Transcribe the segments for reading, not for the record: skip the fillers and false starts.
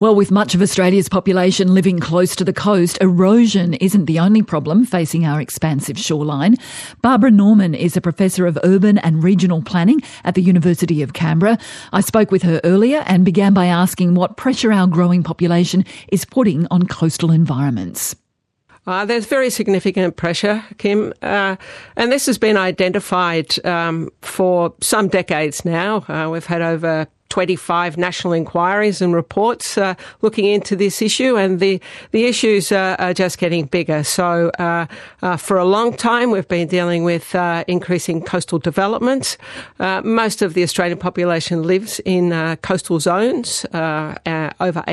Well, with much of Australia's population living close to the coast, erosion isn't the only problem facing our expansive shoreline. Barbara Norman is a professor of urban and regional planning at the University of Canberra. I spoke with her earlier and began by asking what pressure our growing population is putting on coastal environments. There's very significant pressure, Kim, and this has been identified for some decades now. We've had over 25 national inquiries and reports looking into this issue, and the issues are just getting bigger. So for a long time, we've been dealing with increasing coastal development. Most of the Australian population lives in coastal zones. Over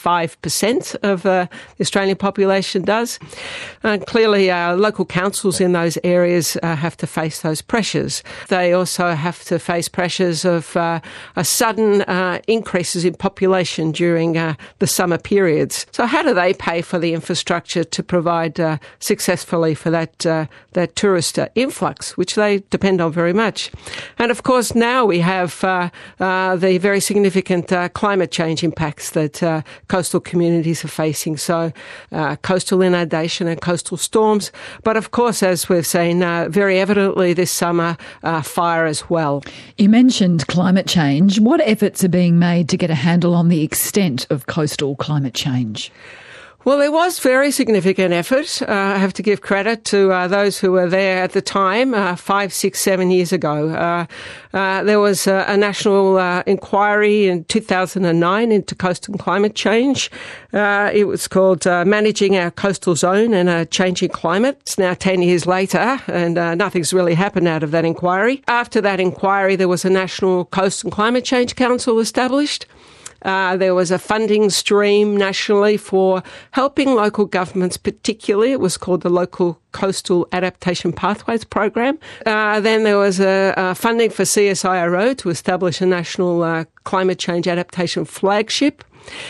85% of the Australian population does. Clearly, local councils in those areas have to face those pressures. They also have to face pressures of a sudden increases in population during the summer periods. So how do they pay for the infrastructure to provide successfully for that tourist influx, which they depend on very much? And of course, now we have the very significant climate change impacts that coastal communities are facing. So coastal inundation and coastal storms. But of course, as we've seen very evidently this summer, fire as well. You mentioned climate change. What efforts are being made to get a handle on the extent of coastal climate change? Well, there was very significant effort. I have to give credit to those who were there at the time, 5, 6, 7 years ago. There was a national inquiry in 2009 into coastal climate change. It was called Managing Our Coastal Zone in a Changing Climate. It's now 10 years later, and nothing's really happened out of that inquiry. After that inquiry, there was a National Coast and Climate Change Council established. There was a funding stream nationally for helping local governments, particularly. It was called the Local Coastal Adaptation Pathways Program. Then there was a funding for CSIRO to establish a national climate change adaptation flagship.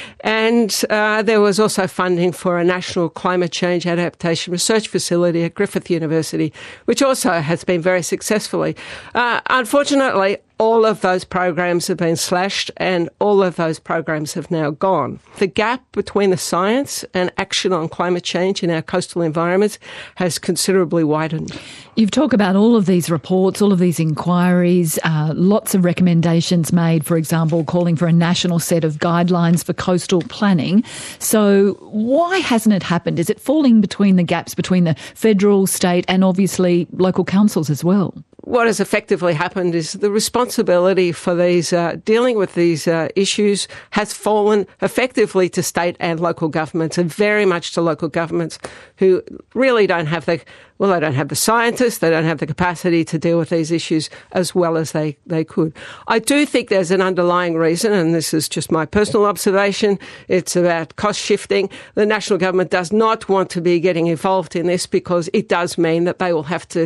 And there was also funding for a national climate change adaptation research facility at Griffith University, which also has been very successfully. Unfortunately, all of those programs have been slashed and all of those programs have now gone. The gap between the science and action on climate change in our coastal environments has considerably widened. You've talked about all of these reports, all of these inquiries, lots of recommendations made, for example, calling for a national set of guidelines for coastal planning. So why hasn't it happened? Is it falling between the gaps between the federal, state and obviously local councils as well? What has effectively happened is the responsibility for these dealing with these issues has fallen effectively to state and local governments, and very much to local governments who really don't have they don't have the scientists, they don't have the capacity to deal with these issues as well as they could. I do think there's an underlying reason, and this is just my personal observation. It's about cost shifting. The national government does not want to be getting involved in this because it does mean that they will have to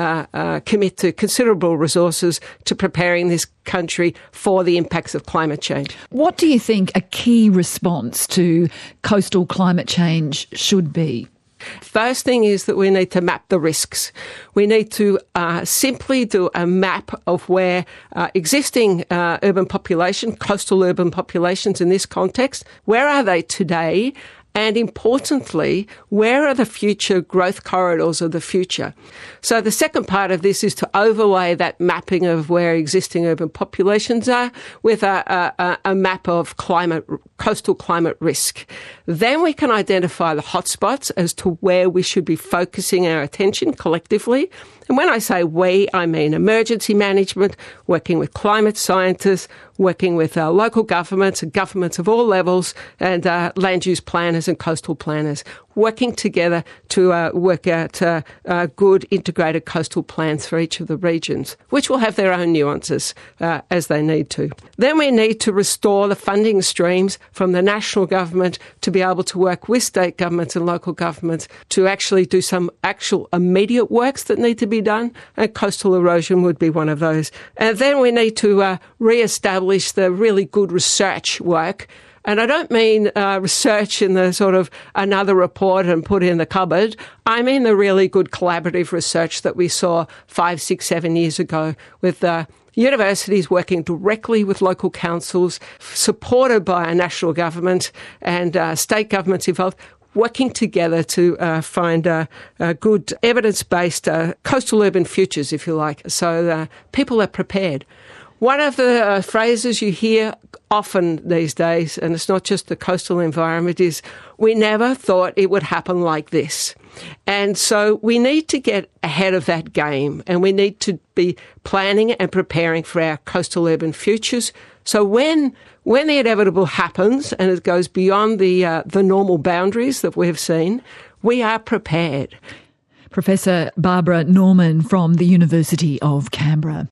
commit to considerable resources to preparing this country for the impacts of climate change. What do you think a key response to coastal climate change should be? First thing is that we need to map the risks. We need to simply do a map of where existing urban population, coastal urban populations in this context, where are they today? And importantly, where are the future growth corridors of the future? So the second part of this is to overlay that mapping of where existing urban populations are with a map of coastal climate risk. Then we can identify the hotspots as to where we should be focusing our attention collectively. And when I say we, I mean emergency management, working with climate scientists, working with local governments and governments of all levels, and land use planners and coastal planners, working together to work out good integrated coastal plans for each of the regions, which will have their own nuances as they need to. Then we need to restore the funding streams from the national government to be able to work with state governments and local governments to actually do some actual immediate works that need to be done, and coastal erosion would be one of those. And then we need to re-establish the really good research work And I don't mean research in the sort of another report and put in the cupboard. I mean the really good collaborative research that we saw 5, 6, 7 years ago with universities working directly with local councils, supported by our national government and state governments involved, working together to find good evidence-based coastal urban futures, if you like, so people are prepared. One of the phrases you hear often these days, and it's not just the coastal environment, is we never thought it would happen like this. And so we need to get ahead of that game, and we need to be planning and preparing for our coastal urban futures. So when the inevitable happens and it goes beyond the normal boundaries that we've seen, we are prepared. Professor Barbara Norman from the University of Canberra.